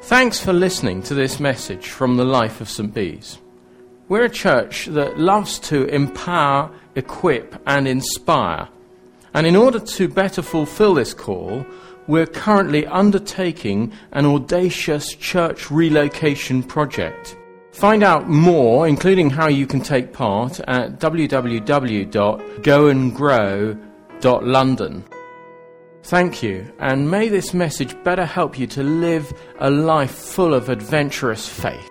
Thanks for listening to this message from the life of St. Bees. We're a church that loves to empower, equip and inspire. And in order to better fulfill this call, we're currently undertaking an audacious church relocation project. Find out more, including how you can take part, at www.goandgrow.london. Thank you, and may this message better help you to live a life full of adventurous faith.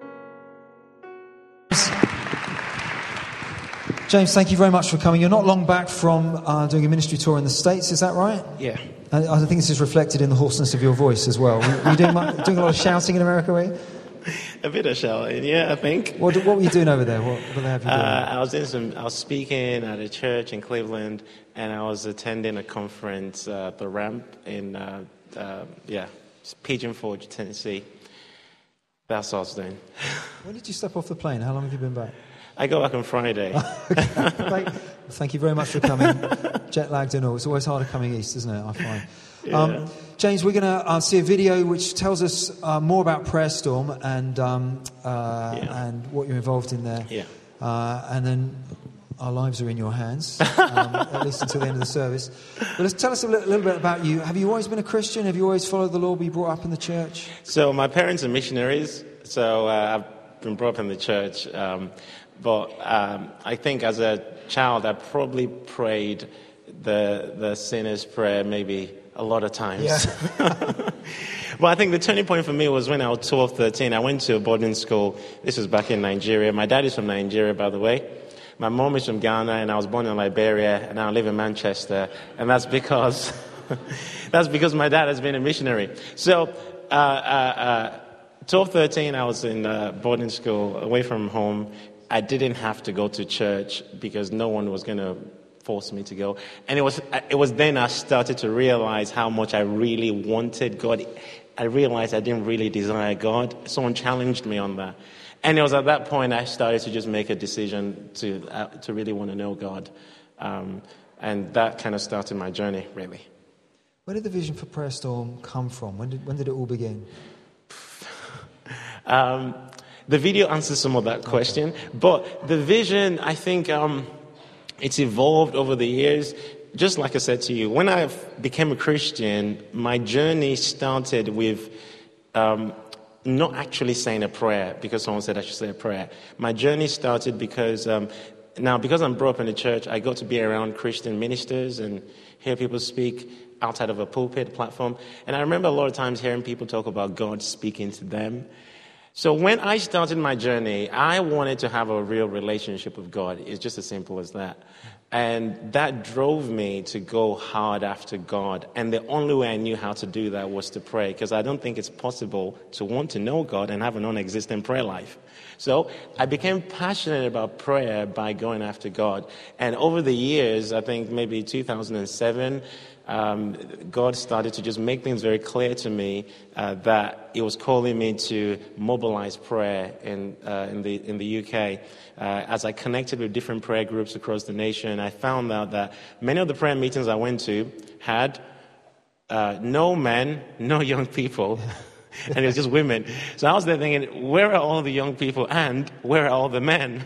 James, thank you very much for coming. You're not long back from doing a ministry tour in the States, is that right? Yeah. I think this is reflected in the hoarseness of your voice as well. Were you doing a lot of shouting in America, were you? A bit of shouting, yeah, I think. What were you doing over there? What did they have you doing? I was speaking at a church in Cleveland, and I was attending a conference at the Ramp in Pigeon Forge, Tennessee. That's what I was doing. When did you step off the plane? How long have you been back? I go back on Friday. Thank you very much for coming. Jet lagged and all. It's always harder coming east, isn't it? I find. Yeah. James, we're going to see a video which tells us more about Prayer Storm and what you're involved in there. Yeah. And then our lives are in your hands, at least until the end of the service. But tell us a little bit about you. Have you always been a Christian? Have you always followed the Lord? Were you brought up in the church? So my parents are missionaries, so I've been brought up in the church. But I think as a child, I probably prayed the sinner's prayer maybe a lot of times. Yeah. But I think the turning point for me was when I was 12, 13. I went to a boarding school. This was back in Nigeria. My dad is from Nigeria, by the way. My mom is from Ghana, and I was born in Liberia, and I live in Manchester. And that's because my dad has been a missionary. So 12, 13, I was in boarding school, away from home. I didn't have to go to church because no one was going to force me to go. And it was then I started to realize how much I really wanted God. I realized I didn't really desire God. Someone challenged me on that. And it was at that point I started to just make a decision to really want to know God. And that kind of started my journey, really. Where did the vision for Prayer Storm come from? When did it all begin? The video answers some of that question. Okay. But the vision, I think it's evolved over the years. Just like I said to you, when I became a Christian, my journey started with not actually saying a prayer because someone said I should say a prayer. My journey started because because I'm brought up in the church, I got to be around Christian ministers and hear people speak outside of a pulpit platform. And I remember a lot of times hearing people talk about God speaking to them. So when I started my journey, I wanted to have a real relationship with God. It's just as simple as that. And that drove me to go hard after God. And the only way I knew how to do that was to pray, because I don't think it's possible to want to know God and have a non-existent prayer life. So I became passionate about prayer by going after God. And over the years, I think maybe 2007, God started to just make things very clear to me that He was calling me to mobilize prayer in the UK. As I connected with different prayer groups across the nation, I found out that many of the prayer meetings I went to had no men, no young people, and it was just women. So I was there thinking, where are all the young people and where are all the men?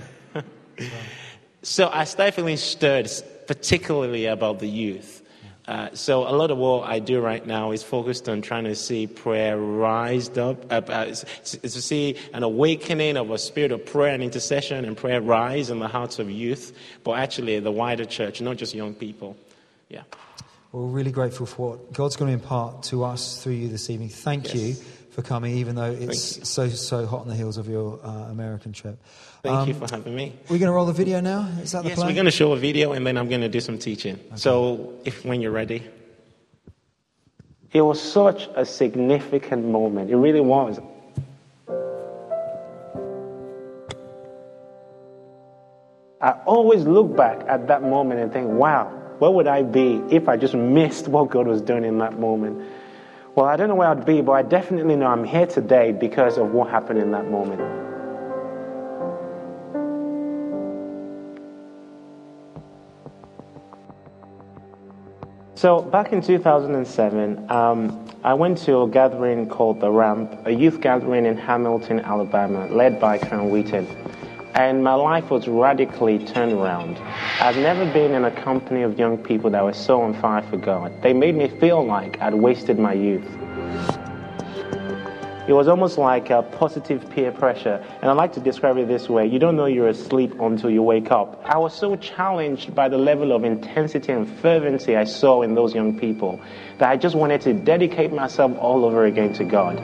So I started feeling stirred, particularly about the youth. So a lot of what I do right now is focused on trying to see prayer rise up, to see an awakening of a spirit of prayer and intercession and prayer rise in the hearts of youth, but actually the wider church, not just young people. Yeah. Well, we're really grateful for what God's going to impart to us through you this evening. Thank you for coming, even though it's so hot on the heels of your American trip. Thank you for having me. We're going to roll the video now? Is that the plan? Yes, we're going to show a video and then I'm going to do some teaching. Okay. So, when you're ready. It was such a significant moment. It really was. I always look back at that moment and think, wow, where would I be if I just missed what God was doing in that moment? Well, I don't know where I'd be, but I definitely know I'm here today because of what happened in that moment. So back in 2007, I went to a gathering called The Ramp, a youth gathering in Hamilton, Alabama, led by Karen Wheaton. And my life was radically turned around. I've never been in a company of young people that were so on fire for God. They made me feel like I'd wasted my youth. It was almost like a positive peer pressure. And I like to describe it this way. You don't know you're asleep until you wake up. I was so challenged by the level of intensity and fervency I saw in those young people that I just wanted to dedicate myself all over again to God.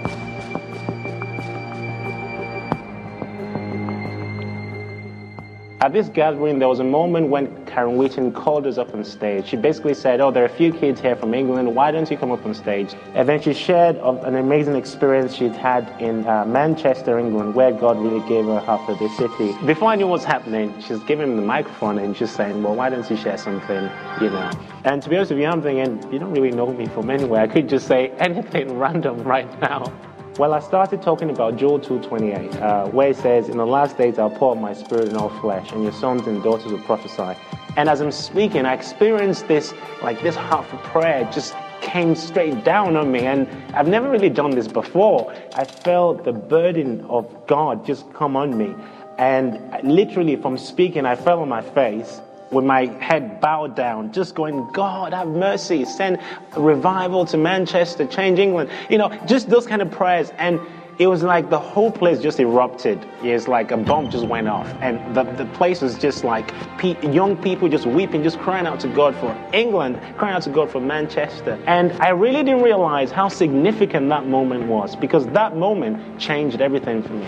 At this gathering, there was a moment when Karen Wheaton called us up on stage. She basically said, oh, there are a few kids here from England, why don't you come up on stage? And then she shared of an amazing experience she'd had in Manchester, England, where God really gave her half of the city. Before I knew what was happening, she's giving me the microphone and she's saying, well, why don't you share something, you know? And to be honest with you, I'm thinking, you don't really know me from anywhere. I could just say anything random right now. Well, I started talking about Joel 2:28, where it says, in the last days I'll pour out my spirit in all flesh, and your sons and daughters will prophesy. And as I'm speaking, I experienced this heart of prayer just came straight down on me, and I've never really done this before. I felt the burden of God just come on me, and literally from speaking, I fell on my face with my head bowed down, just going, God, have mercy, send revival to Manchester, change England. You know, just those kind of prayers. And it was like the whole place just erupted. It's like a bomb just went off. And the place was just like young people just weeping, just crying out to God for England, crying out to God for Manchester. And I really didn't realize how significant that moment was, because that moment changed everything for me.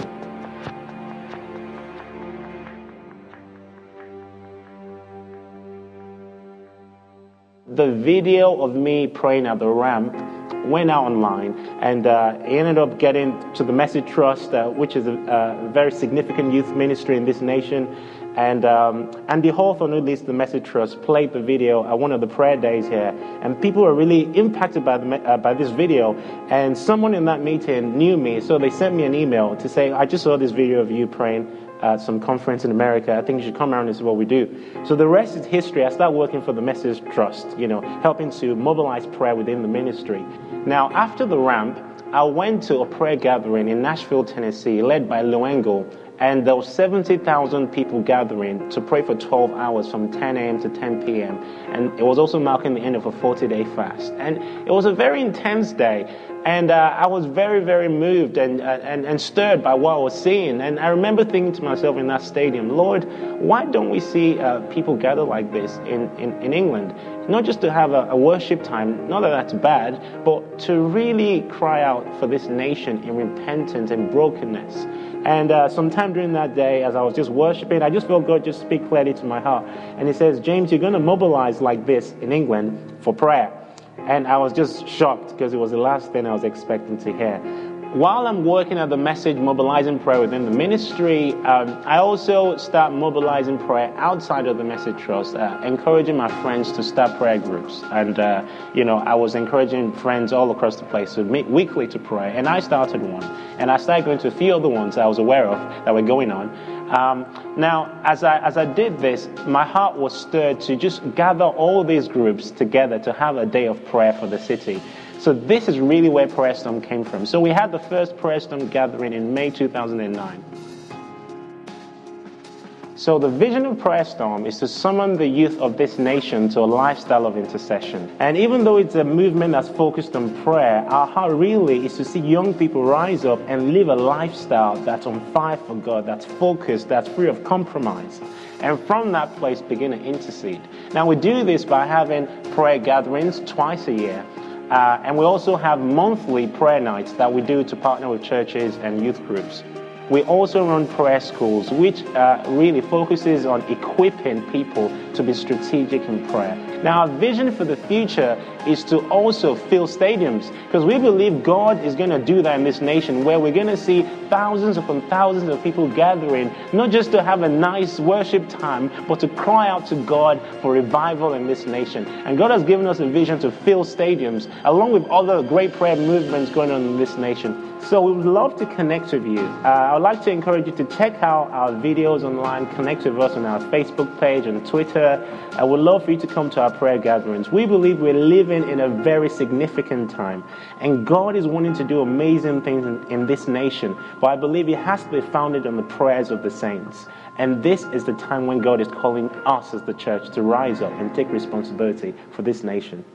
The video of me praying at the Ramp went out online, and it ended up getting to the Message Trust, which is a very significant youth ministry in this nation. And the Hawthorne, who leads the Message Trust, played the video at one of the prayer days here, and people were really impacted by this video. And someone in that meeting knew me, so they sent me an email to say, I just saw this video of you praying at some conference in America. I think you should come around and see what we do. So the rest is history. I started working for the Message Trust, you know, helping to mobilize prayer within the ministry. Now, after the Ramp, I went to a prayer gathering in Nashville, Tennessee, led by Lou Engle, and there were 70,000 people gathering to pray for 12 hours from 10 a.m. to 10 p.m. And it was also marking the end of a 40-day fast. And it was a very intense day. And I was very, very moved and stirred by what I was seeing. And I remember thinking to myself in that stadium, Lord, why don't we see people gather like this in England? Not just to have a worship time, not that that's bad, but to really cry out for this nation in repentance and brokenness. And sometime during that day, as I was just worshiping, I just felt God just speak clearly to my heart. And He says, James, you're going to mobilize like this in England for prayer. And I was just shocked, because it was the last thing I was expecting to hear. While I'm working at the Message mobilizing prayer within the ministry, I also start mobilizing prayer outside of the Message Trust, encouraging my friends to start prayer groups. And, I was encouraging friends all across the place to meet weekly to pray. And I started one. And I started going to a few other ones I was aware of that were going on. Now, as I did this, my heart was stirred to just gather all these groups together to have a day of prayer for the city. So this is really where Prayer Storm came from. So we had the first Prayer Storm gathering in May 2009. So the vision of Prayer Storm is to summon the youth of this nation to a lifestyle of intercession. And even though it's a movement that's focused on prayer, our heart really is to see young people rise up and live a lifestyle that's on fire for God, that's focused, that's free of compromise. And from that place begin to intercede. Now we do this by having prayer gatherings twice a year. And we also have monthly prayer nights that we do to partner with churches and youth groups. We also run prayer schools, which really focuses on equipping people to be strategic in prayer. Now, our vision for the future is to also fill stadiums, because we believe God is going to do that in this nation, where we're going to see thousands upon thousands of people gathering, not just to have a nice worship time, but to cry out to God for revival in this nation. And God has given us a vision to fill stadiums, along with other great prayer movements going on in this nation. So we would love to connect with you. I would like to encourage you to check out our videos online, connect with us on our Facebook page and Twitter. I would love for you to come to our prayer gatherings. We believe we're living in a very significant time, and God is wanting to do amazing things in this nation. But I believe it has to be founded on the prayers of the saints. And this is the time when God is calling us as the church to rise up and take responsibility for this nation.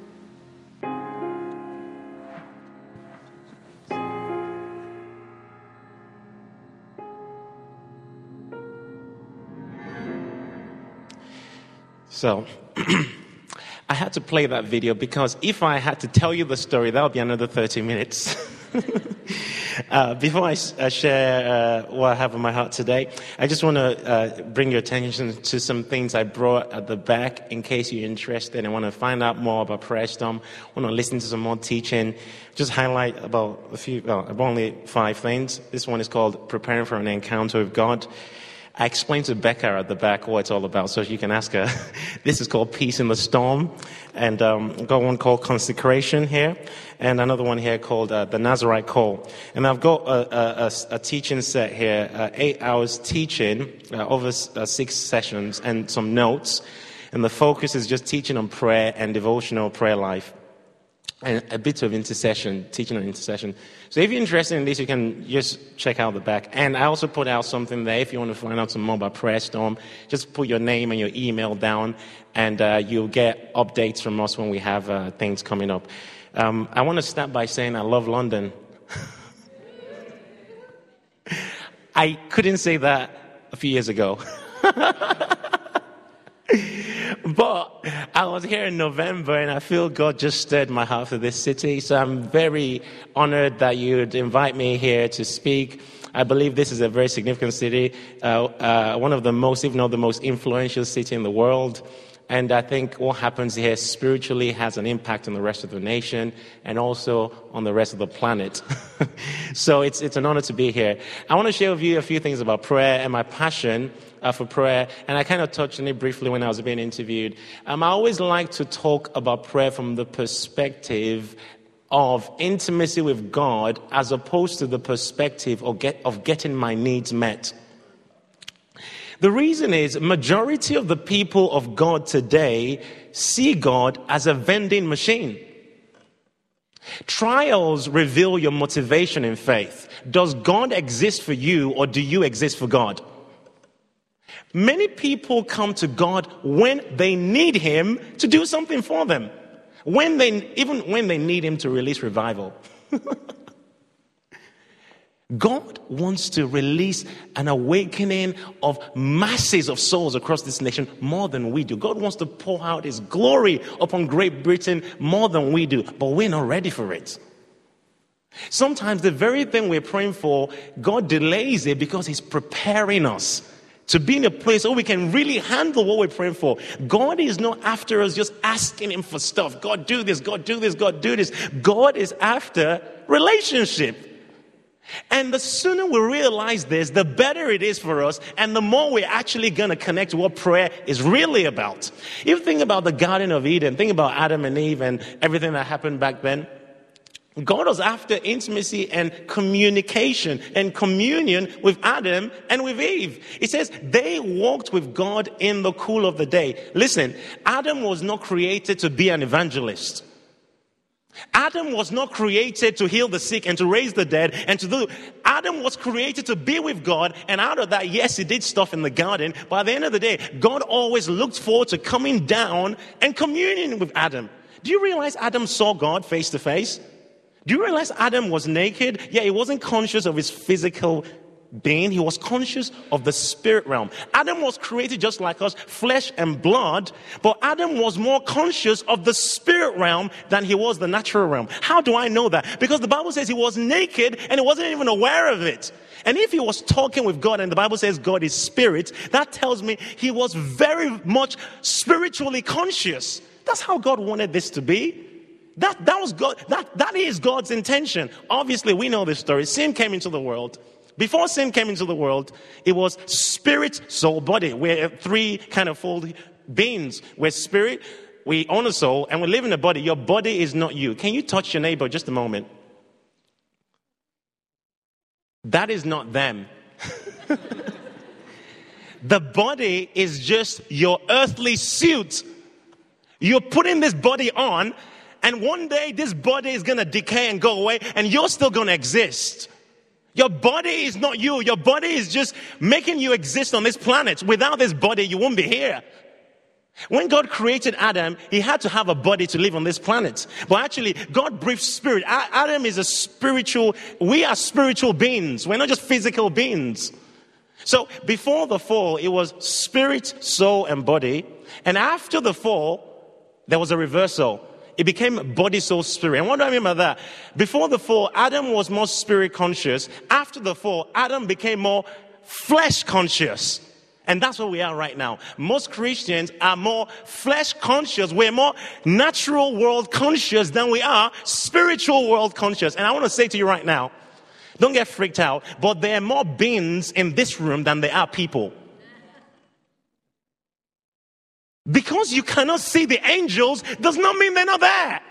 So, I had to play that video because if I had to tell you the story, that would be another 30 minutes. Before I share what I have on my heart today, I just want to bring your attention to some things I brought at the back in case you're interested and want to find out more about Prayer Storm, want to listen to some more teaching. Just highlight about only 5 things. This one is called Preparing for an Encounter with God. I explained to Becca at the back what it's all about, so you can ask her. This is called Peace in the Storm, and I've got one called Consecration here, and another one here called the Nazarite Call. And I've got a teaching set here, 8 hours teaching over 6 sessions and some notes, and the focus is just teaching on prayer and devotional prayer life. And a bit of intercession, teaching on intercession. So if you're interested in this, you can just check out the back. And I also put out something there. If you want to find out some more about Prayer Storm, just put your name and your email down, and you'll get updates from us when we have things coming up. I want to start by saying I love London. I couldn't say that a few years ago. But I was here in November, and I feel God just stirred my heart for this city. So I'm very honored that you'd invite me here to speak. I believe this is a very significant city, one of the most, if not the most influential city in the world. And I think what happens here spiritually has an impact on the rest of the nation and also on the rest of the planet. So it's an honor to be here. I want to share with you a few things about prayer and my passion for prayer. And I kind of touched on it briefly when I was being interviewed. I always like to talk about prayer from the perspective of intimacy with God as opposed to the perspective of getting my needs met. The reason is, majority of the people of God today see God as a vending machine. Trials reveal your motivation in faith. Does God exist for you, or do you exist for God? Many people come to God when they need Him to do something for them. Even when they need Him to release revival. God wants to release an awakening of masses of souls across this nation more than we do. God wants to pour out His glory upon Great Britain more than we do, but we're not ready for it. Sometimes the very thing we're praying for, God delays it because He's preparing us to be in a place where we can really handle what we're praying for. God is not after us just asking Him for stuff. God, do this, God, do this, God, do this. God is after relationship. And the sooner we realize this, the better it is for us, and the more we're actually going to connect to what prayer is really about. If you think about the Garden of Eden, think about Adam and Eve and everything that happened back then. God was after intimacy and communication and communion with Adam and with Eve. It says they walked with God in the cool of the day. Listen, Adam was not created to be an evangelist. Adam was not created to heal the sick and to raise the dead and to do. Adam was created to be with God, and out of that, yes, he did stuff in the garden, but at the end of the day, God always looked forward to coming down and communing with Adam. Do you realize Adam saw God face to face? Do you realize Adam was naked? Yeah, he wasn't conscious of his physical being. He was conscious of the spirit realm. Adam was created just like us, flesh and blood, but Adam was more conscious of the spirit realm than he was the natural realm. How do I know that? Because the Bible says he was naked and he wasn't even aware of it. And if he was talking with God and the Bible says God is spirit, that tells me he was very much spiritually conscious. That's how God wanted this to be. That was God. That is God's intention. Obviously, we know this story. Sin came into the world. Before sin came into the world, it was spirit, soul, body. We're 3 kind of fold beings. We're spirit, we own a soul, and we live in a body. Your body is not you. Can you touch your neighbor just a moment? That is not them. The body is just your earthly suit. You're putting this body on, and one day this body is going to decay and go away, and you're still going to exist. Your body is not you. Your body is just making you exist on this planet. Without this body, you won't be here. When God created Adam, he had to have a body to live on this planet. But actually, God breathed spirit. Adam is we are spiritual beings. We're not just physical beings. So before the fall, it was spirit, soul, and body. And after the fall, there was a reversal. It became body, soul, spirit. And what do I mean by that? Before the fall, Adam was more spirit conscious. After the fall, Adam became more flesh conscious. And that's where we are right now. Most Christians are more flesh conscious. We're more natural world conscious than we are spiritual world conscious. And I want to say to you right now, don't get freaked out, but there are more beings in this room than there are people. Because you cannot see the angels does not mean they're not there.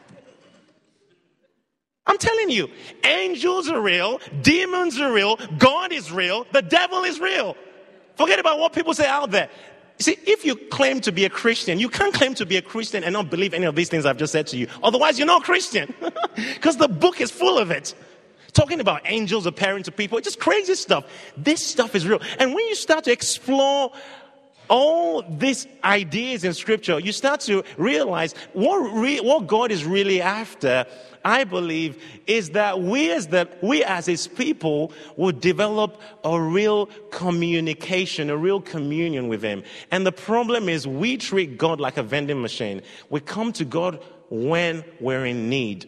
I'm telling you, angels are real, demons are real, God is real, the devil is real. Forget about what people say out there. See, if you claim to be a Christian, you can't claim to be a Christian and not believe any of these things I've just said to you. Otherwise, you're not a Christian. Because the book is full of it. Talking about angels appearing to people, it's just crazy stuff. This stuff is real. And when you start to explore all these ideas in Scripture, you start to realize what God is really after, I believe, is that we as His people would develop a real communication, a real communion with Him. And the problem is we treat God like a vending machine. We come to God when we're in need.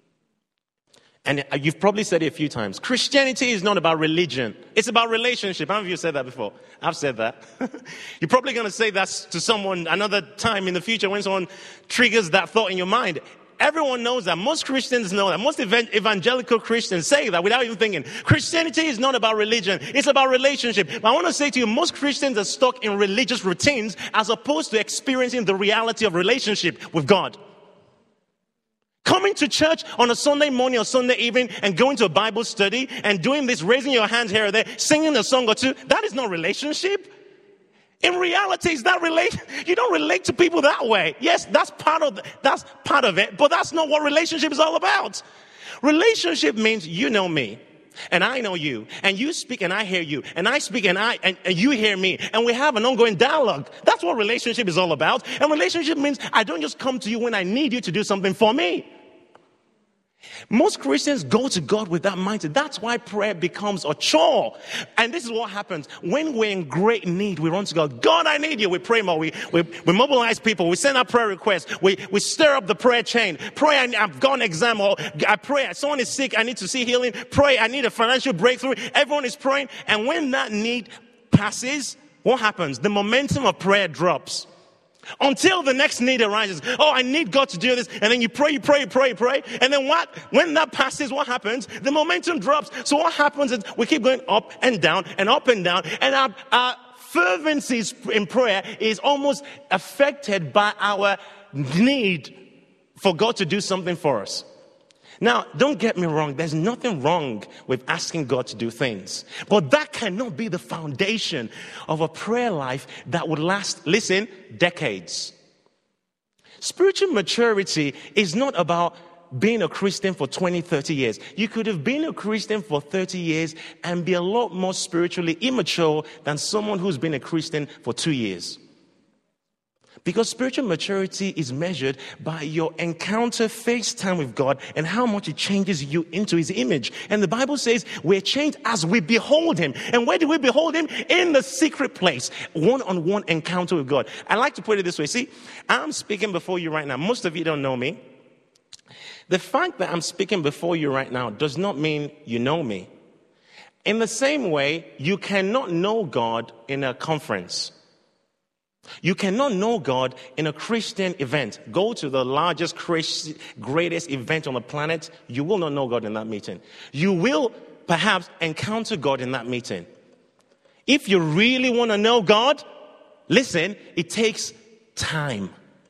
And you've probably said it a few times. Christianity is not about religion. It's about relationship. How many of you said that before? I've said that. You're probably going to say that to someone another time in the future when someone triggers that thought in your mind. Everyone knows that. Most Christians know that. Most evangelical Christians say that without even thinking. Christianity is not about religion. It's about relationship. But I want to say to you, most Christians are stuck in religious routines as opposed to experiencing the reality of relationship with God. Coming to church on a Sunday morning or Sunday evening and going to a Bible study and doing this, raising your hands here or there, singing a song or two, that is not relationship. In reality, is that you don't relate to people that way. Yes, that's part of it, but that's not what relationship is all about. Relationship means you know me and I know you, and you speak and I hear you, and I speak and you hear me, and we have an ongoing dialogue. That's what relationship is all about. And relationship means I don't just come to you when I need you to do something for me. Most Christians go to God with that mindset. That's why prayer becomes a chore. And this is what happens. When we're in great need, we run to God. God, I need you. We pray more. We mobilize people. We send out prayer requests. We stir up the prayer chain. Pray, I've got an exam, or I pray, someone is sick, I need to see healing. Pray, I need a financial breakthrough. Everyone is praying. And when that need passes, what happens? The momentum of prayer drops. Until the next need arises. Oh, I need God to do this. And then you pray. And then when that passes, what happens? The momentum drops. So what happens is we keep going up and down and up and down. And our fervency in prayer is almost affected by our need for God to do something for us. Now, don't get me wrong. There's nothing wrong with asking God to do things. But that cannot be the foundation of a prayer life that would last, listen, decades. Spiritual maturity is not about being a Christian for 20, 30 years. You could have been a Christian for 30 years and be a lot more spiritually immature than someone who's been a Christian for 2 years. Because spiritual maturity is measured by your encounter face time with God and how much it changes you into His image. And the Bible says we're changed as we behold Him. And where do we behold Him? In the secret place. One-on-one encounter with God. I like to put it this way. See, I'm speaking before you right now. Most of you don't know me. The fact that I'm speaking before you right now does not mean you know me. In the same way, you cannot know God in a conference. You cannot know God in a Christian event. Go to the largest, greatest event on the planet. You will not know God in that meeting. You will perhaps encounter God in that meeting. If you really want to know God, listen, it takes time.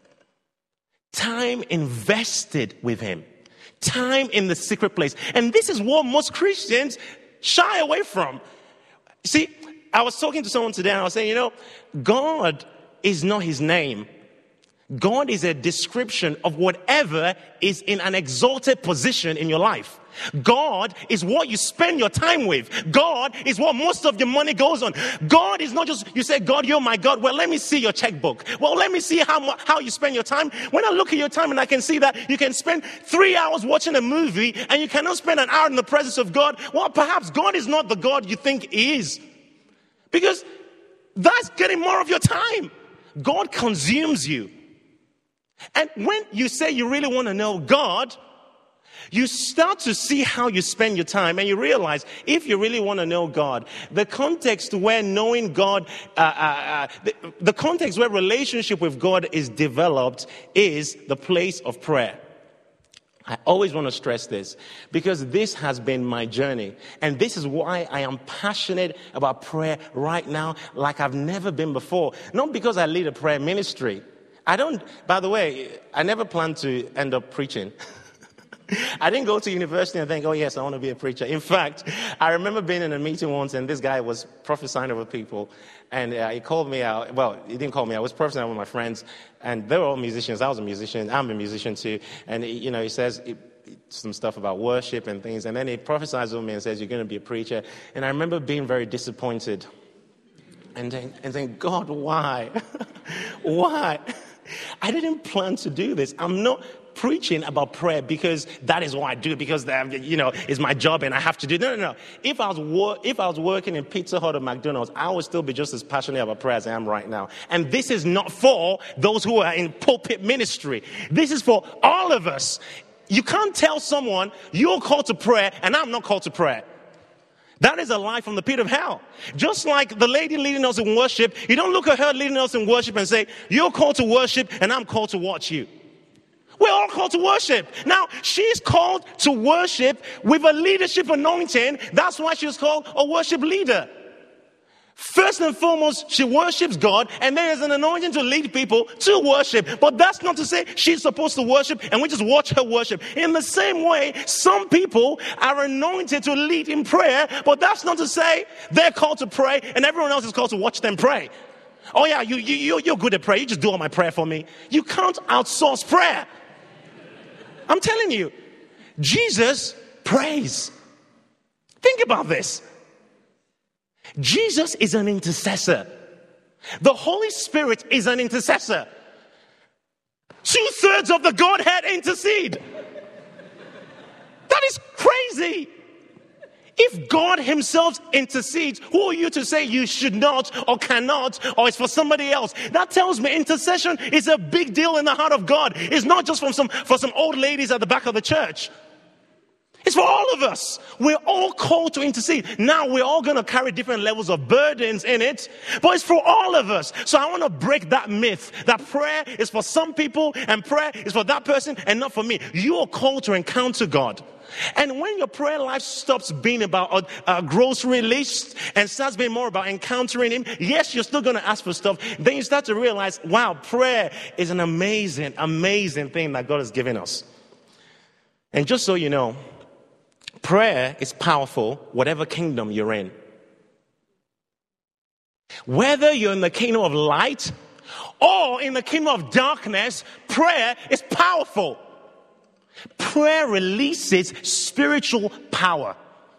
Time invested with Him. Time in the secret place. And this is what most Christians shy away from. See, I was talking to someone today and I was saying, God is not His name. God is a description of whatever is in an exalted position in your life. God is what you spend your time with. God is what most of your money goes on. God is not just, you say, God, you're my God. Well, let me see your checkbook. Well, let me see how you spend your time. When I look at your time and I can see that you can spend 3 hours watching a movie and you cannot spend an hour in the presence of God, well, perhaps God is not the God you think He is. Because that's getting more of your time. God consumes you. And when you say you really want to know God, you start to see how you spend your time, and you realize if you really want to know God, the context where knowing God, the context where relationship with God is developed is the place of prayer. I always want to stress this because this has been my journey, and this is why I am passionate about prayer right now like I've never been before. Not because I lead a prayer ministry. By the way, I never planned to end up preaching. I didn't go to university and think, oh yes, I want to be a preacher. In fact, I remember being in a meeting once and this guy was prophesying over people, and he called me out. Well, he didn't call me out. I was prophesying with my friends, and they were all musicians. I was a musician. I'm a musician too. And he says some stuff about worship and things, and then he prophesies over me and says, you're going to be a preacher. And I remember being very disappointed and saying, God, why? Why? I didn't plan to do this. I'm not preaching about prayer because that is what I do, because it's my job and I have to do it. No. If I was working in Pizza Hut or McDonald's, I would still be just as passionate about prayer as I am right now. And this is not for those who are in pulpit ministry. This is for all of us. You can't tell someone you're called to prayer and I'm not called to prayer. That is a lie from the pit of hell. Just like the lady leading us in worship, you don't look at her leading us in worship and say, you're called to worship and I'm called to watch you. We're all called to worship. Now, she's called to worship with a leadership anointing. That's why she's called a worship leader. First and foremost, she worships God, and there is an anointing to lead people to worship. But that's not to say she's supposed to worship and we just watch her worship. In the same way, some people are anointed to lead in prayer, but that's not to say they're called to pray and everyone else is called to watch them pray. Oh yeah, you're good at prayer. You just do all my prayer for me. You can't outsource prayer. I'm telling you, Jesus prays. Think about this. Jesus is an intercessor. The Holy Spirit is an intercessor. 2/3 of the Godhead intercede. That is crazy. If God himself intercedes, who are you to say you should not or cannot or it's for somebody else? That tells me intercession is a big deal in the heart of God. It's not just for some old ladies at the back of the church. It's for all of us. We're all called to intercede. Now, we're all going to carry different levels of burdens in it, but it's for all of us. So I want to break that myth that prayer is for some people and prayer is for that person and not for me. You are called to encounter God. And when your prayer life stops being about a grocery list and starts being more about encountering Him, yes, you're still going to ask for stuff. Then you start to realize, wow, prayer is an amazing, amazing thing that God has given us. And just so you know, prayer is powerful, whatever kingdom you're in. Whether you're in the kingdom of light or in the kingdom of darkness, prayer is powerful. Prayer releases spiritual power.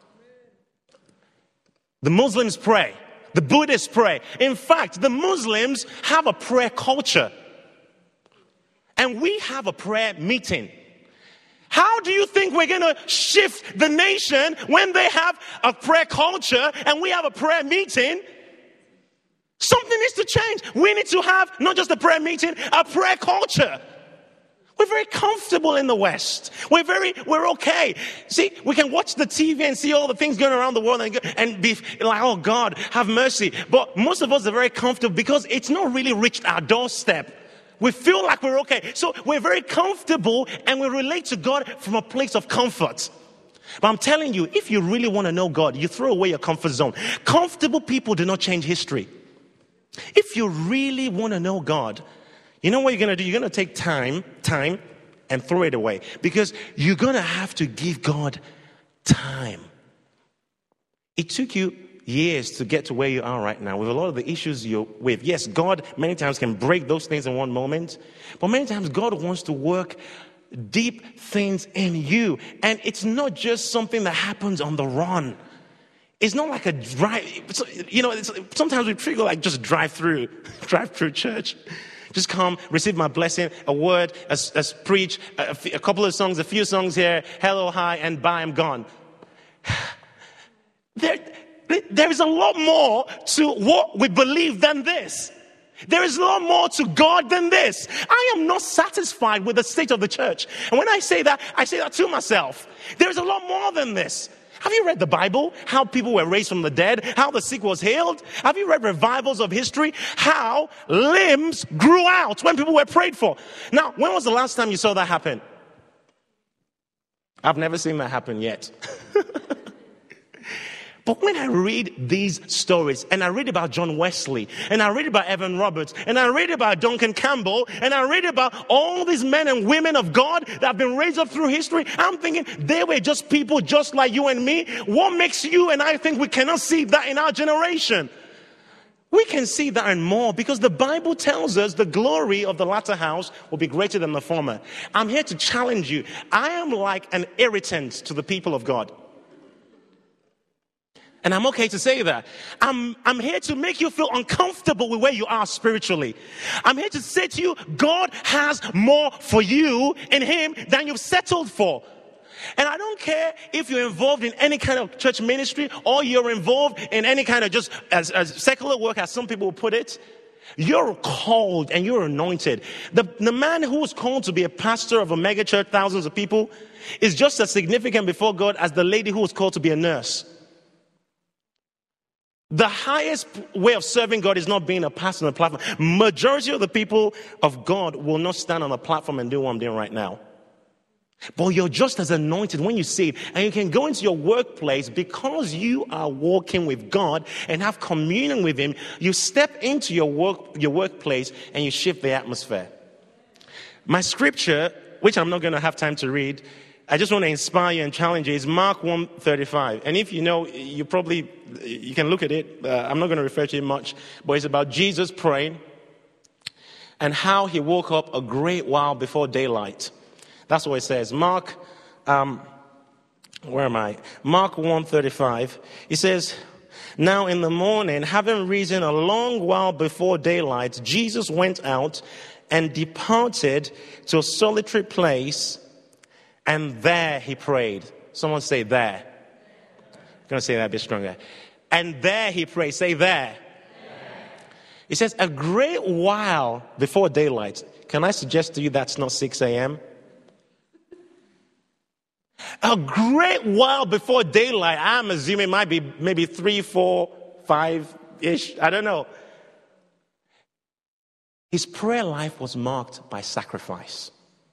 The Muslims pray. The Buddhists pray. In fact, the Muslims have a prayer culture. And we have a prayer meeting. How do you think we're going to shift the nation when they have a prayer culture and we have a prayer meeting? Something needs to change. We need to have not just a prayer meeting, a prayer culture. We're very comfortable in the West. We're okay. See, we can watch the TV and see all the things going around the world and be like, oh God, have mercy. But most of us are very comfortable because it's not really reached our doorstep. We feel like we're okay. So we're very comfortable and we relate to God from a place of comfort. But I'm telling you, if you really want to know God, you throw away your comfort zone. Comfortable people do not change history. If you really want to know God, you know what you're going to do? You're going to take time and throw it away. Because you're going to have to give God time. It took you years to get to where you are right now, with a lot of the issues you're with. Yes, God many times can break those things in one moment, but many times God wants to work deep things in you. And it's not just something that happens on the run. It's not like a drive. Sometimes we feel like just drive through church. Just come, receive my blessing, a word, as preach, a couple of songs, a few songs here, hello, hi, and bye, I'm gone. There is a lot more to what we believe than this. There is a lot more to God than this. I am not satisfied with the state of the church. And when I say that to myself. There is a lot more than this. Have you read the Bible? How people were raised from the dead? How the sick was healed? Have you read revivals of history? How limbs grew out when people were prayed for? Now, when was the last time you saw that happen? I've never seen that happen yet. But when I read these stories, and I read about John Wesley, and I read about Evan Roberts, and I read about Duncan Campbell, and I read about all these men and women of God that have been raised up through history, I'm thinking they were just people just like you and me. What makes you and I think we cannot see that in our generation? We can see that and more because the Bible tells us the glory of the latter house will be greater than the former. I'm here to challenge you. I am like an irritant to the people of God. And I'm okay to say that. I'm here to make you feel uncomfortable with where you are spiritually. I'm here to say to you, God has more for you in Him than you've settled for. And I don't care if you're involved in any kind of church ministry or you're involved in any kind of just as secular work, as some people will put it. You're called and you're anointed. The man who was called to be a pastor of a mega church, thousands of people, is just as significant before God as the lady who was called to be a nurse. The highest way of serving God is not being a pastor on a platform. Majority of the people of God will not stand on a platform and do what I'm doing right now. But you're just as anointed when you see it. And you can go into your workplace because you are walking with God and have communion with Him. You step into your workplace and you shift the atmosphere. My scripture, which I'm not going to have time to read, I just want to inspire you and challenge you, is Mark 1:35. And if you know, you can look at it. I'm not going to refer to it much, but it's about Jesus praying and how He woke up a great while before daylight. That's what it says. Mark 1:35. It says, now in the morning, having risen a long while before daylight, Jesus went out and departed to a solitary place, and there He prayed. Someone say there. I'm going to say that a bit stronger. And there He prayed. Say there. It says a great while before daylight. Can I suggest to you that's not 6 a.m.? A great while before daylight. I'm assuming it might be maybe 3, 4, 5-ish. I don't know. His prayer life was marked by sacrifice.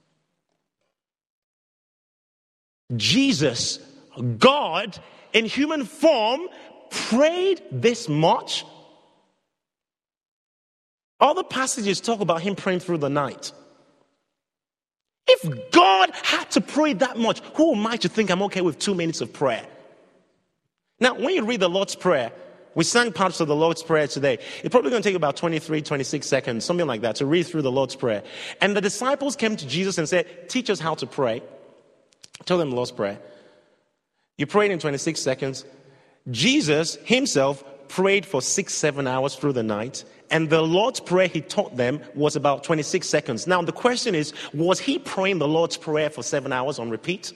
Jesus, God, in human form, prayed this much. Other passages talk about Him praying through the night. If God had to pray that much, who am I to think I'm okay with 2 minutes of prayer? Now, when you read the Lord's Prayer, we sang parts of the Lord's Prayer today. It's probably going to take about 23, 26 seconds, something like that, to read through the Lord's Prayer. And the disciples came to Jesus and said, teach us how to pray. Tell them the Lord's Prayer. You prayed in 26 seconds. Jesus Himself prayed for 6-7 hours through the night. And the Lord's Prayer He taught them was about 26 seconds. Now, the question is, was He praying the Lord's Prayer for 7 hours on repeat?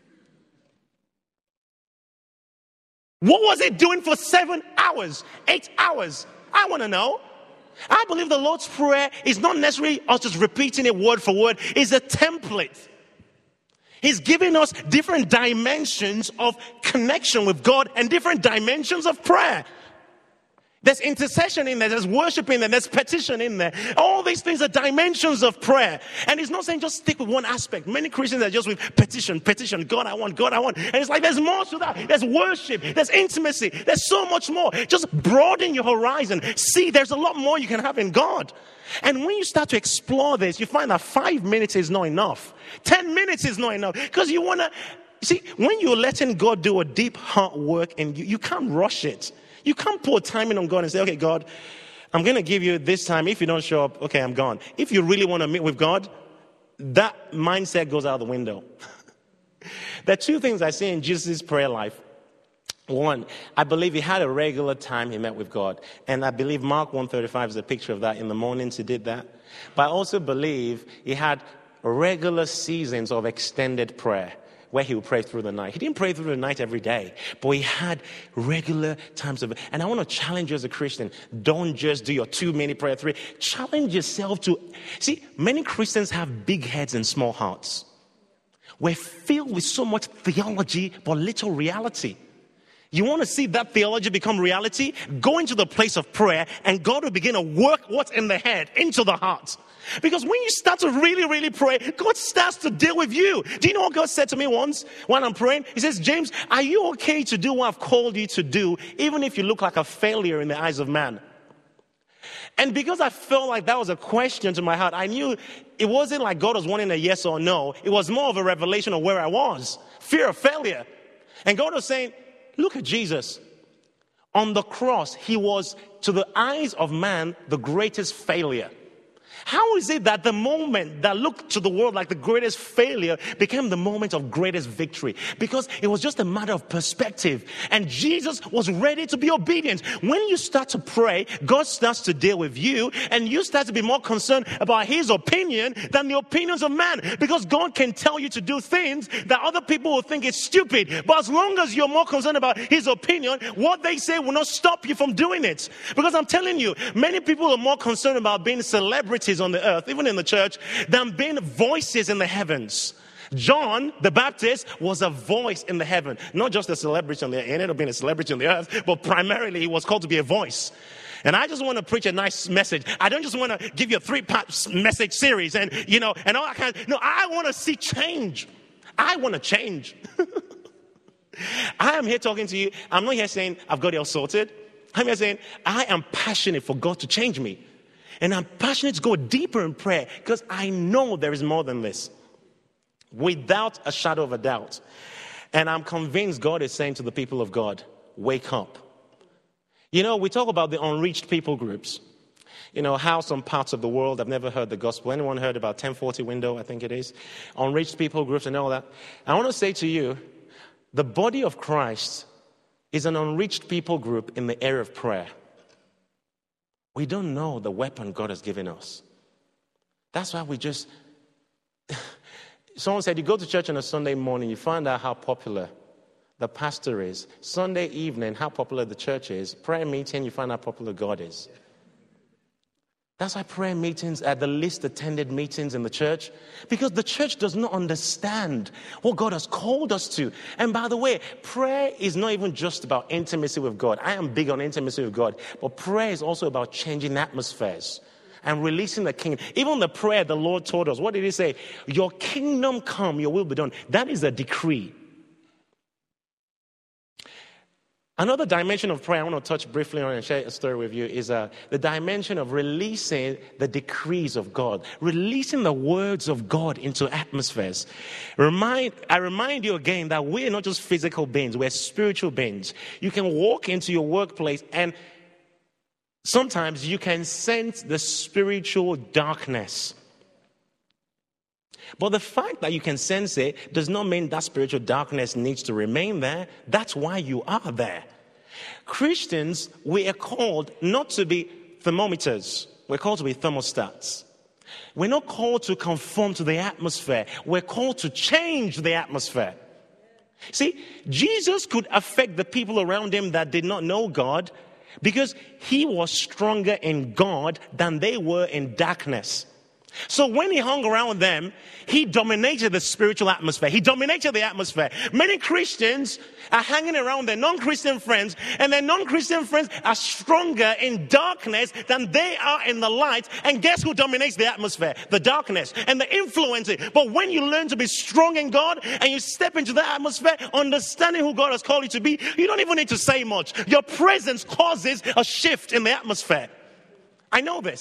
What was He doing for 7 hours, 8 hours? I want to know. I believe the Lord's Prayer is not necessarily us just repeating it word for word. It's a template. He's giving us different dimensions of connection with God and different dimensions of prayer. There's intercession in there, there's worship in there, there's petition in there. All these things are dimensions of prayer. And He's not saying just stick with one aspect. Many Christians are just with petition, God I want. And it's like there's more to that. There's worship, there's intimacy, there's so much more. Just broaden your horizon. See, there's a lot more you can have in God. And when you start to explore this, you find that 5 minutes is not enough. 10 minutes is not enough. Because you want to See, when you're letting God do a deep heart work and you can't rush it. You can't put timing on God and say, okay, God, I'm going to give you this time. If you don't show up, okay, I'm gone. If you really want to meet with God, that mindset goes out the window. There are two things I see in Jesus' prayer life. One, I believe he had a regular time he met with God. And I believe Mark 1:35 is a picture of that. In the mornings he did that. But I also believe he had regular seasons of extended prayer where he would pray through the night. He didn't pray through the night every day, but he had regular times of it. And I want to challenge you as a Christian. Don't just do your 2-minute prayer 3. Challenge yourself to... See, many Christians have big heads and small hearts. We're filled with so much theology, but little reality. You want to see that theology become reality? Go into the place of prayer and God will begin to work what's in the head into the heart. Because when you start to really, really pray, God starts to deal with you. Do you know what God said to me once when I'm praying? He says, James, are you okay to do what I've called you to do, even if you look like a failure in the eyes of man? And because I felt like that was a question to my heart, I knew it wasn't like God was wanting a yes or no. It was more of a revelation of where I was. Fear of failure. And God was saying, look at Jesus. On the cross, he was, to the eyes of man, the greatest failure. How is it that the moment that looked to the world like the greatest failure became the moment of greatest victory? Because it was just a matter of perspective. And Jesus was ready to be obedient. When you start to pray, God starts to deal with you. And you start to be more concerned about his opinion than the opinions of man. Because God can tell you to do things that other people will think is stupid. But as long as you're more concerned about his opinion, what they say will not stop you from doing it. Because I'm telling you, many people are more concerned about being celebrities on the earth, even in the church, than being voices in the heavens. John the Baptist was a voice in the heaven, not just a celebrity on the earth. He ended up being a celebrity on the earth, but primarily he was called to be a voice. And I just want to preach a nice message. I don't just want to give you a 3-part message series and and all that kind of, no, I want to see change. I want to change. I am here talking to you. I'm not here saying I've got it all sorted. I'm here saying I am passionate for God to change me. And I'm passionate to go deeper in prayer because I know there is more than this. Without a shadow of a doubt. And I'm convinced God is saying to the people of God, wake up. We talk about the unreached people groups. How some parts of the world have never heard the gospel. Anyone heard about 1040 window, I think it is? Unreached people groups and all that. I want to say to you, the body of Christ is an unreached people group in the area of prayer. We don't know the weapon God has given us. That's why we just... Someone said, you go to church on a Sunday morning, you find out how popular the pastor is. Sunday evening, how popular the church is. Prayer meeting, you find out how popular God is. That's why prayer meetings are the least attended meetings in the church. Because the church does not understand what God has called us to. And by the way, prayer is not even just about intimacy with God. I am big on intimacy with God. But prayer is also about changing atmospheres and releasing the kingdom. Even the prayer the Lord taught us, what did he say? Your kingdom come, your will be done. That is a decree. Another dimension of prayer I want to touch briefly on and share a story with you is the dimension of releasing the decrees of God, releasing the words of God into atmospheres. I remind you again that we're not just physical beings, we're spiritual beings. You can walk into your workplace and sometimes you can sense the spiritual darkness. But the fact that you can sense it does not mean that spiritual darkness needs to remain there. That's why you are there. Christians, we are called not to be thermometers. We're called to be thermostats. We're not called to conform to the atmosphere. We're called to change the atmosphere. See, Jesus could affect the people around him that did not know God because he was stronger in God than they were in darkness. So when he hung around them, he dominated the spiritual atmosphere. He dominated the atmosphere. Many Christians are hanging around their non-Christian friends, and their non-Christian friends are stronger in darkness than they are in the light. And guess who dominates the atmosphere? The darkness. And they influence it. But when you learn to be strong in God and you step into the atmosphere, understanding who God has called you to be, you don't even need to say much. Your presence causes a shift in the atmosphere. I know this.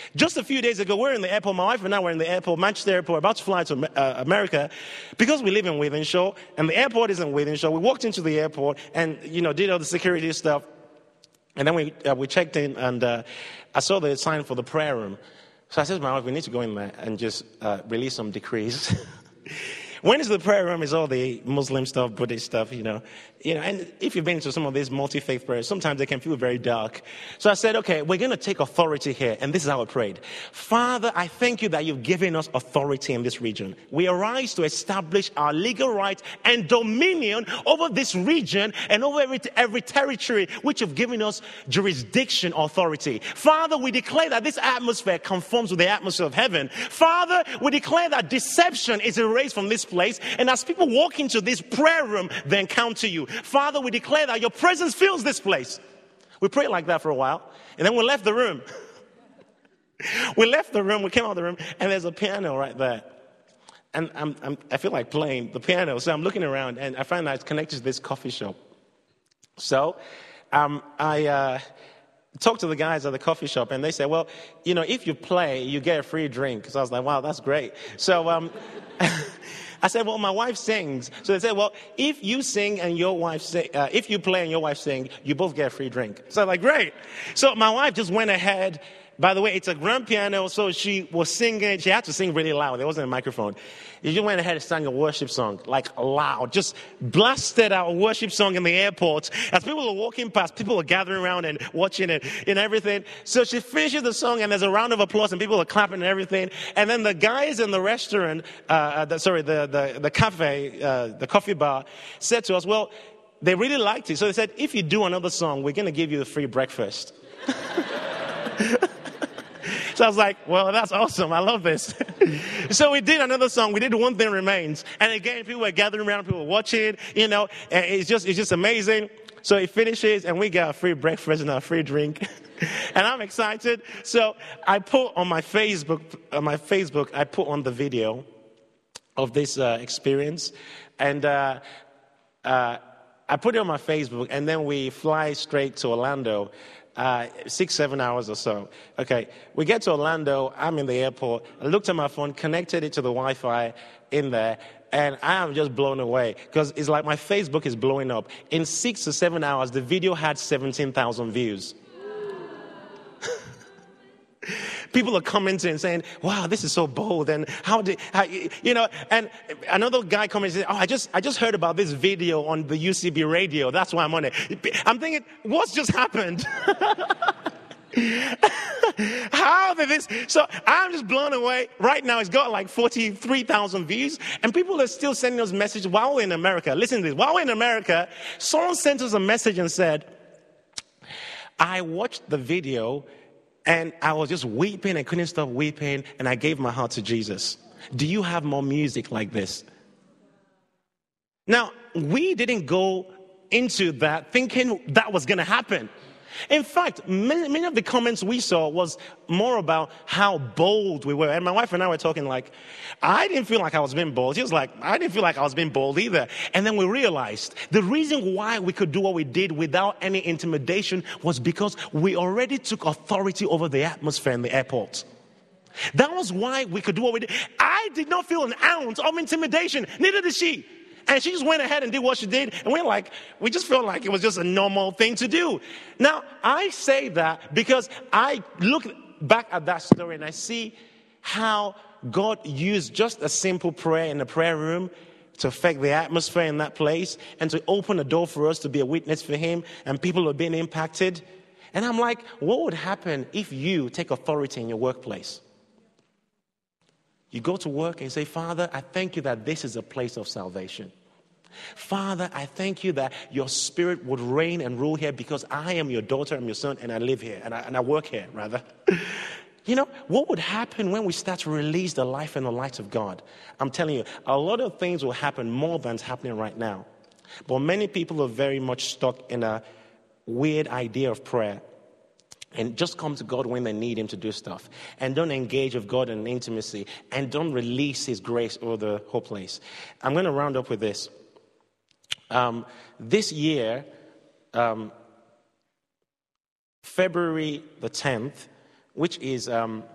Just a few days ago, we're in the airport. My wife and I were in the airport, Manchester Airport, about to fly to America, because we live in Wythenshawe, and the airport is in Wythenshawe. We walked into the airport and, did all the security stuff. And then we checked in, and I saw the sign for the prayer room. So I said to my wife, we need to go in there and just release some decrees. When is the prayer room is all the Muslim stuff, Buddhist stuff, and if you've been to some of these multi-faith prayers, sometimes they can feel very dark. So I said, okay, we're going to take authority here. And this is how I prayed. Father, I thank you that you've given us authority in this region. We arise to establish our legal right and dominion over this region and over every territory which you've given us jurisdiction authority. Father, we declare that this atmosphere conforms with the atmosphere of heaven. Father, we declare that deception is erased from this place. And as people walk into this prayer room, they encounter you. Father, we declare that your presence fills this place. We prayed like that for a while, and then we left the room. We came out of the room, and there's a piano right there. And I feel like playing the piano, so I'm looking around, and I find that it's connected to this coffee shop. So I talked to the guys at the coffee shop, and they said, well, if you play, you get a free drink. So I was like, wow, that's great. So I said, well, my wife sings. So they said, well, if you sing and your wife sing, if you play and your wife sing, you both get a free drink. So I'm like, great. So my wife just went ahead. By the way, it's a grand piano, so she was singing. She had to sing really loud. There wasn't a microphone. She just went ahead and sang a worship song, like loud. Just blasted out a worship song in the airport. As people were walking past, people were gathering around and watching it and everything. So she finishes the song, and there's a round of applause, and people are clapping and everything. And then the guys in the restaurant, the cafe, the coffee bar, said to us, well, they really liked it. So they said, if you do another song, we're going to give you a free breakfast. So I was like, well, that's awesome. I love this. So we did another song. We did One Thing Remains. And again, people were gathering around, people were watching, and it's just amazing. So it finishes, and we get a free breakfast and a free drink. And I'm excited. So I put on my Facebook, I put on the video of this experience. And I put it on my Facebook, and then we fly straight to Orlando. 6-7 hours or so. Okay, we get to Orlando. I'm in the airport. I looked at my phone, connected it to the Wi-Fi in there, and I am just blown away because it's like my Facebook is blowing up. In 6 to 7 hours, the video had 17,000 views. People are commenting and saying, wow, this is so bold. And and another guy commented, saying, oh, I just heard about this video on the UCB radio. That's why I'm on it. I'm thinking, what's just happened? How did this? So I'm just blown away. Right now, it's got like 43,000 views. And people are still sending us messages while we're in America. Listen to this. While we're in America, someone sent us a message and said, I watched the video and I was just weeping and couldn't stop weeping, and I gave my heart to Jesus. Do you have more music like this? Now, we didn't go into that thinking that was going to happen. In fact, many of the comments we saw was more about how bold we were. And my wife and I were talking like, I didn't feel like I was being bold. She was like, I didn't feel like I was being bold either. And then we realized the reason why we could do what we did without any intimidation was because we already took authority over the atmosphere in the airport. That was why we could do what we did. I did not feel an ounce of intimidation. Neither did she. And she just went ahead and did what she did. And we just felt like it was just a normal thing to do. Now, I say that because I look back at that story and I see how God used just a simple prayer in the prayer room to affect the atmosphere in that place and to open a door for us to be a witness for Him, and people are being impacted. And I'm like, what would happen if you take authority in your workplace? You go to work and say, Father, I thank you that this is a place of salvation. Father, I thank you that your Spirit would reign and rule here because I am your daughter, I'm your son, and I live here, and I work here, rather. What would happen when we start to release the life and the light of God? I'm telling you, a lot of things will happen more than is happening right now. But many people are very much stuck in a weird idea of prayer. And just come to God when they need Him to do stuff. And don't engage with God in intimacy. And don't release His grace over the whole place. I'm going to round up with this. This year, February the 10th, which is the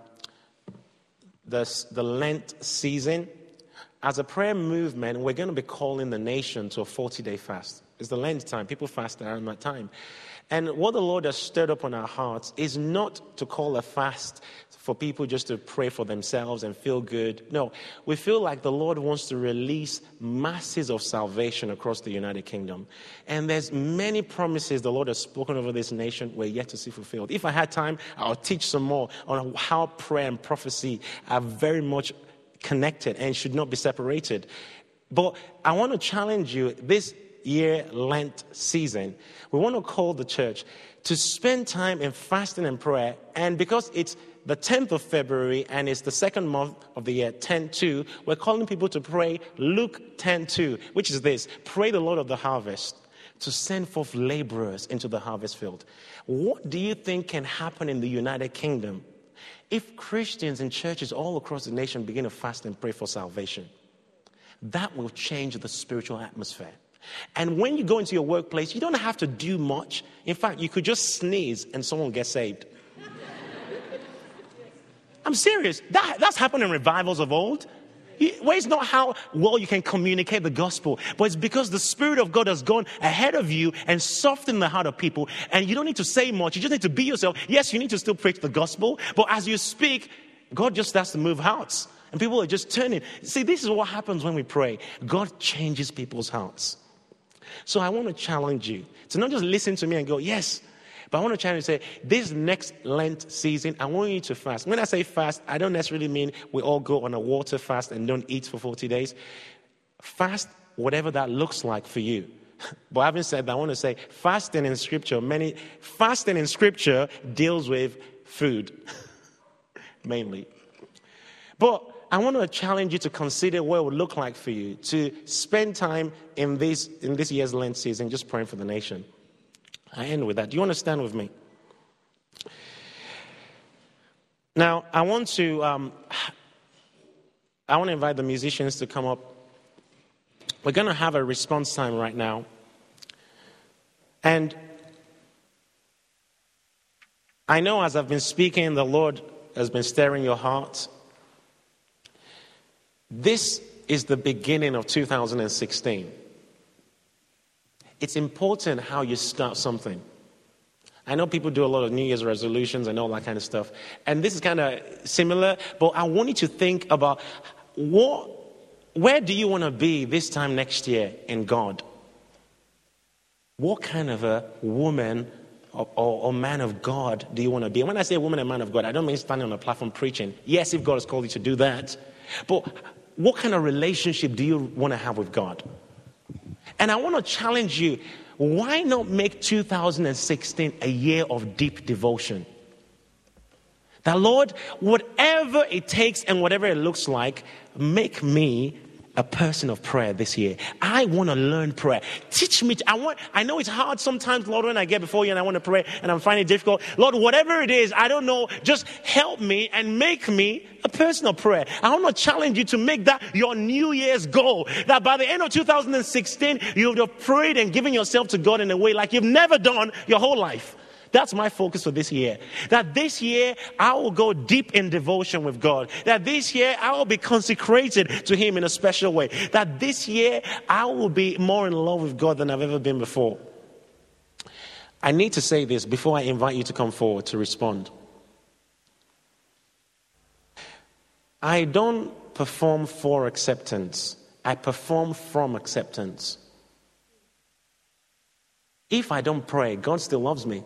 Lent season. As a prayer movement, we're going to be calling the nation to a 40-day fast. It's the Lent time. People fast around that time. And what the Lord has stirred up on our hearts is not to call a fast for people just to pray for themselves and feel good. No, we feel like the Lord wants to release masses of salvation across the United Kingdom. And there's many promises the Lord has spoken over this nation we're yet to see fulfilled. If I had time, I'll teach some more on how prayer and prophecy are very much connected and should not be separated. But I want to challenge you this year, Lent season. We want to call the church to spend time in fasting and prayer. And because it's the 10th of February and it's the second month of the year, 10-2, we're calling people to pray Luke 10:2, which is this: pray the Lord of the harvest to send forth laborers into the harvest field. What do you think can happen in the United Kingdom if Christians in churches all across the nation begin to fast and pray for salvation? That will change the spiritual atmosphere. And when you go into your workplace, you don't have to do much. In fact, you could just sneeze and someone gets saved. I'm serious. That's happened in revivals of old. Where it's not how well you can communicate the gospel, but it's because the Spirit of God has gone ahead of you and softened the heart of people. And you don't need to say much. You just need to be yourself. Yes, you need to still preach the gospel, but as you speak, God just starts to move hearts. And people are just turning. See, this is what happens when we pray. God changes people's hearts. So I want to challenge you to not just listen to me and go, yes, but I want to challenge you to say, this next Lent season, I want you to fast. When I say fast, I don't necessarily mean we all go on a water fast and don't eat for 40 days. Fast, whatever that looks like for you. But having said that, I want to say fasting in Scripture deals with food, mainly. But I want to challenge you to consider what it would look like for you to spend time in this year's Lent season just praying for the nation. I end with that. Do you want to stand with me? Now, I want to invite the musicians to come up. We're going to have a response time right now. And I know as I've been speaking, the Lord has been stirring your heart. This is the beginning of 2016. It's important how you start something. I know people do a lot of New Year's resolutions and all that kind of stuff. And this is kind of similar, but I want you to think about where do you want to be this time next year in God? What kind of a woman or man of God do you want to be? And when I say woman and man of God, I don't mean standing on a platform preaching. Yes, if God has called you to do that. But what kind of relationship do you want to have with God? And I want to challenge you, why not make 2016 a year of deep devotion? That Lord, whatever it takes and whatever it looks like, make me a person of prayer this year. I want to learn prayer. Teach me. I know it's hard sometimes, Lord, when I get before you and I want to pray and I'm finding it difficult. Lord, whatever it is, I don't know, just help me and make me a person of prayer. I want to challenge you to make that your New Year's goal. That by the end of 2016, you would have prayed and given yourself to God in a way like you've never done your whole life. That's my focus for this year. That this year, I will go deep in devotion with God. That this year, I will be consecrated to Him in a special way. That this year, I will be more in love with God than I've ever been before. I need to say this before I invite you to come forward to respond. I don't perform for acceptance. I perform from acceptance. If I don't pray, God still loves me.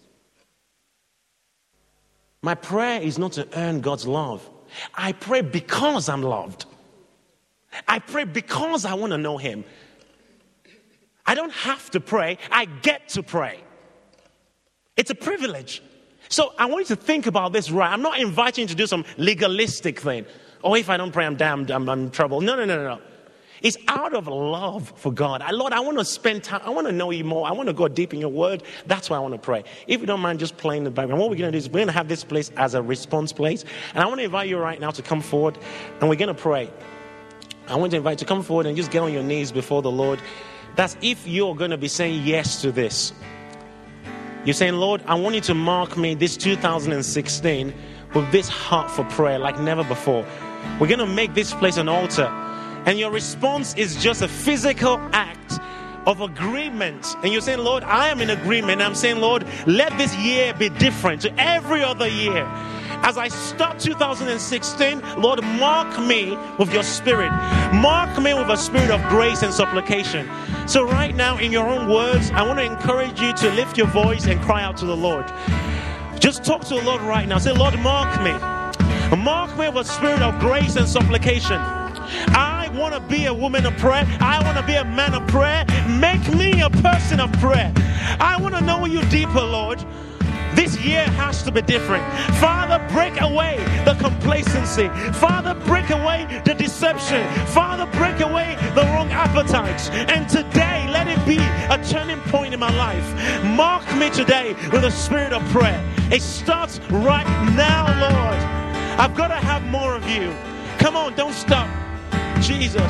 My prayer is not to earn God's love. I pray because I'm loved. I pray because I want to know Him. I don't have to pray. I get to pray. It's a privilege. So I want you to think about this right. I'm not inviting you to do some legalistic thing. Oh, if I don't pray, I'm damned. I'm in trouble. No. It's out of love for God. Lord, I want to spend time. I want to know you more. I want to go deep in your word. That's why I want to pray. If you don't mind just playing the background, what we're going to do is we're going to have this place as a response place. And I want to invite you right now to come forward and we're going to pray. I want to invite you to come forward and just get on your knees before the Lord. That's if you're going to be saying yes to this. You're saying, Lord, I want you to mark me this 2016 with this heart for prayer like never before. We're going to make this place an altar. And your response is just a physical act of agreement. And you're saying, Lord, I am in agreement. I'm saying, Lord, let this year be different to every other year. As I start 2016, Lord, mark me with your spirit. Mark me with a spirit of grace and supplication. So right now, in your own words, I want to encourage you to lift your voice and cry out to the Lord. Just talk to the Lord right now. Say, Lord, mark me. Mark me with a spirit of grace and supplication. I want to be a woman of prayer. I want to be a man of prayer. Make me a person of prayer. I want to know you deeper, Lord. This year has to be different. Father, break away the complacency. Father, break away the deception. Father, break away the wrong appetites. And today, let it be a turning point in my life. Mark me today with a spirit of prayer. It starts right now, Lord. I've got to have more of you. Come on, don't stop. Jesus.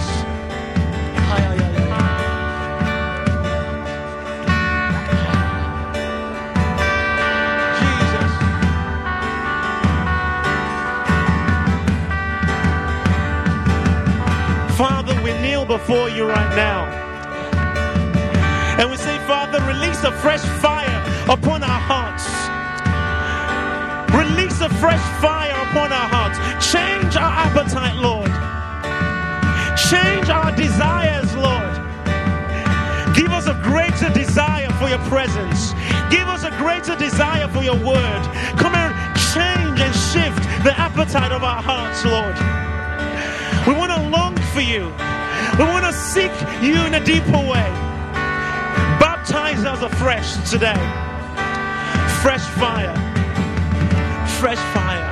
Father, we kneel before you right now. And we say, Father, release a fresh fire upon our hearts. Release a fresh fire upon our hearts. Change our appetite, Lord. Change our desires, Lord. Give us a greater desire for your presence. Give us a greater desire for your word. Come and change and shift the appetite of our hearts, Lord. We want to long for you. We want to seek you in a deeper way. Baptize us afresh today. Fresh fire. Fresh fire.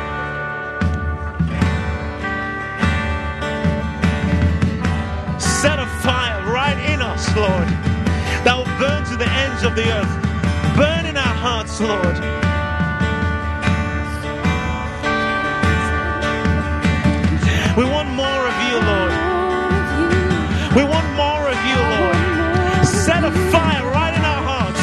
Set a fire right in us, Lord, that will burn to the ends of the earth. Burn in our hearts, Lord. We want more of you, Lord. We want more of you, Lord. Set a fire right in our hearts.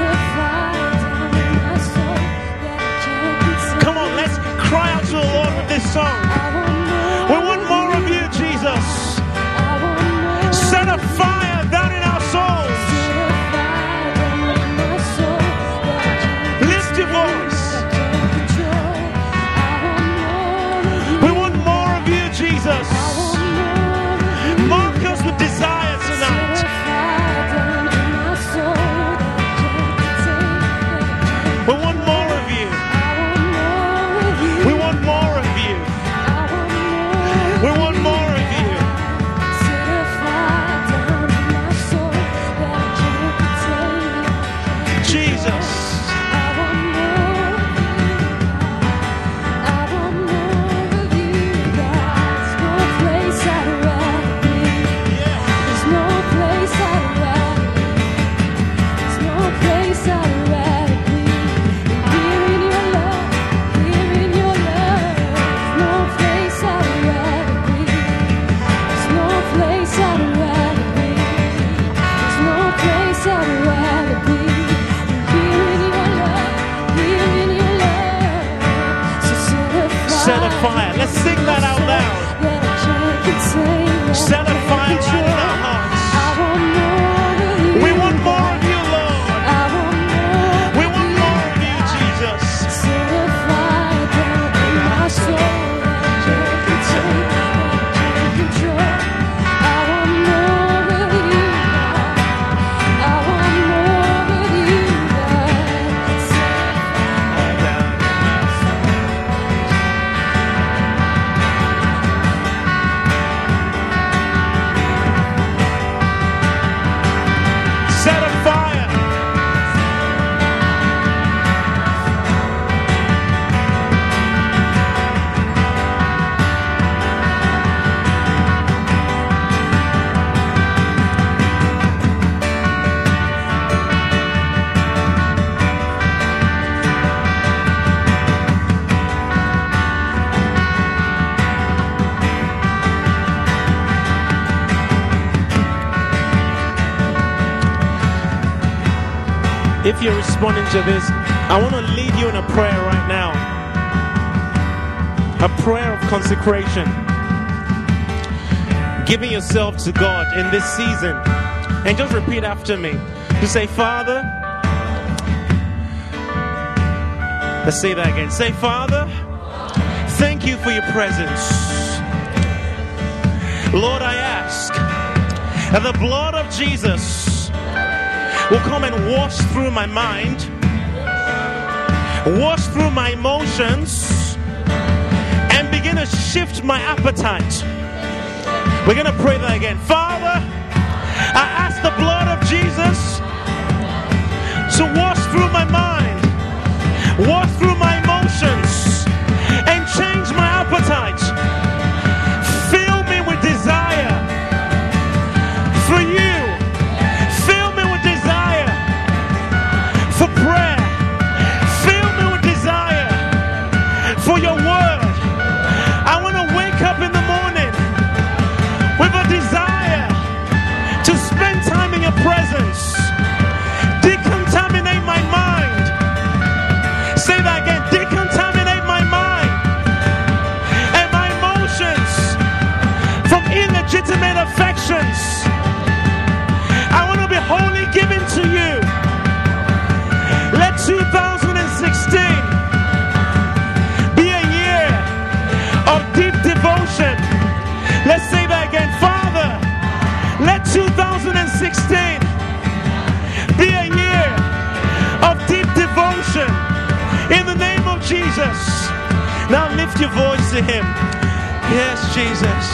Come on, let's cry out to the Lord with this song. We want more of you, Jesus. Set a fire down in our souls. Lift your voice. We want more of you, Jesus. Mark us with desire tonight. if you're responding to this, I want to lead you in a prayer right now. A prayer of consecration. Giving yourself to God in this season. And just repeat after me. Just say, Father. Let's say that again. Say, Father, thank you for your presence. Lord, I ask that the blood of Jesus will come and wash through my mind, wash through my emotions, and begin to shift my appetite. We're going to pray that again. Father, I ask the blood of Jesus to wash through my mind, wash through my emotions, and change my appetite. Fill me with desire for you. Fill me with desire for prayer. Fill me with desire for your word. I want to wake up in the morning with a desire to spend time in your presence. Decontaminate my mind. Say that again. Decontaminate my mind and my emotions from illegitimate affections. I want to be wholly given to you. Let 2016 be a year of deep devotion. Let's say that again. Father, let 2016 be a year of deep devotion in the name of Jesus. Now lift your voice to him. Yes, Jesus.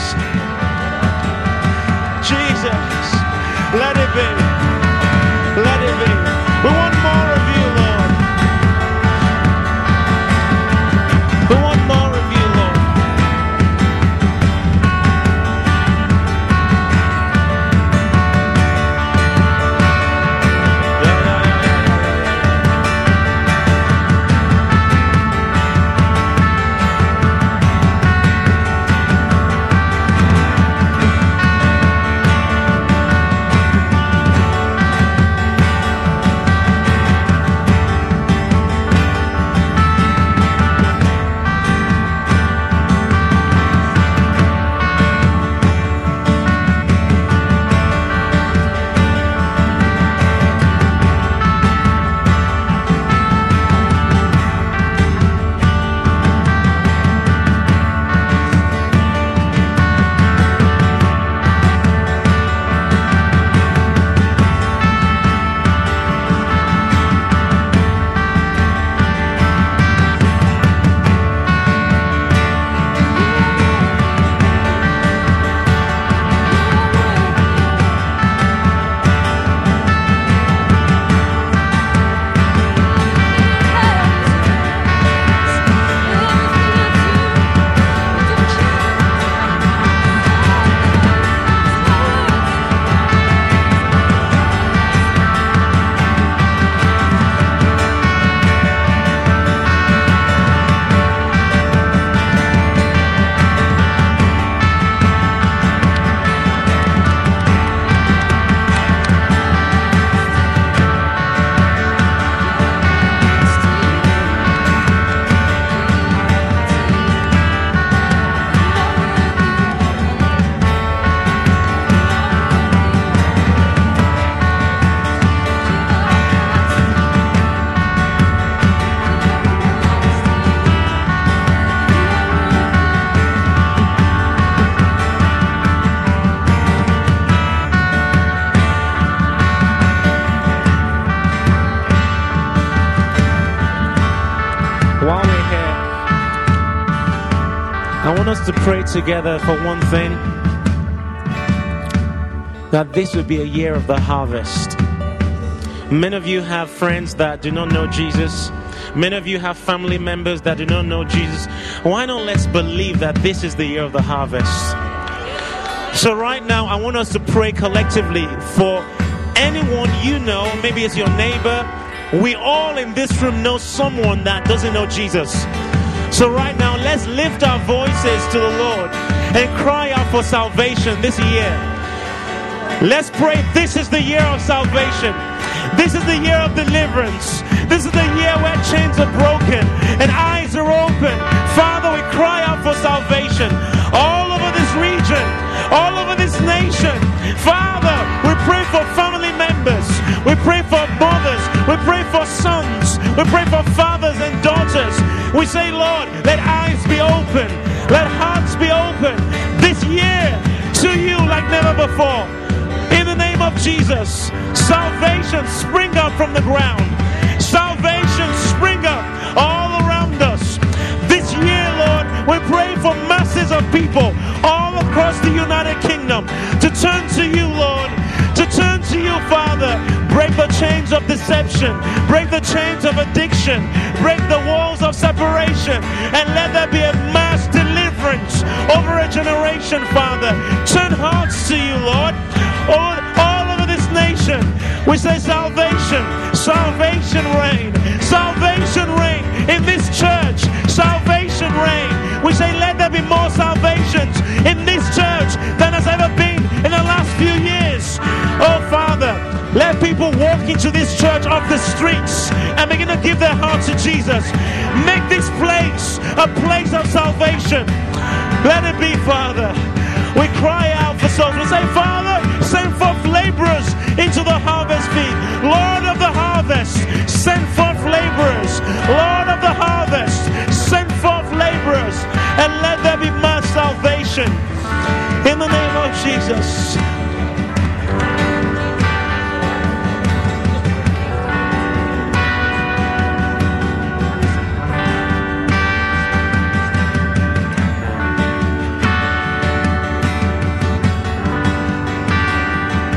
Jesus. Let it be. Let it be. We want more of you, Lord. We want more of you, Lord. I want us to pray together for one thing, that this would be a year of the harvest. Many of you have friends that do not know Jesus. Many of you have family members that do not know Jesus. Why not let's believe that this is the year of the harvest? So right now, I want us to pray collectively for anyone you know. Maybe it's your neighbor. We all in this room know someone that doesn't know Jesus. So right now, let's lift our voices to the Lord and cry out for salvation this year. Let's pray this is the year of salvation. This is the year of deliverance. This is the year where chains are broken and eyes are open. Father, we cry out for salvation all over this region, all over this nation. Father, we pray for family members. We pray for mothers. We pray for sons. We pray for fathers and daughters. We say, Lord, let eyes be open. Let hearts be open this year to you like never before. In the name of Jesus, salvation spring up from the ground. Salvation spring up all around us. This year, Lord, we pray for masses of people all across the United Kingdom to turn to you, Lord. To turn to you, Father. Break the chains of deception. Break the chains of addiction. Break the walls of separation. And let there be a mass deliverance over a generation, Father. Turn hearts to you, Lord. All over this nation, we say salvation. Salvation reign. Salvation reign in this church. Salvation reign. We say let there be more salvations in this church than has ever been in the last few years. Oh Father, let people walk into this church off the streets and begin to give their heart to Jesus. Make this place a place of salvation. Let it be, Father. We cry out for souls. We say, Father, send forth laborers into the harvest field. Lord of the harvest, send forth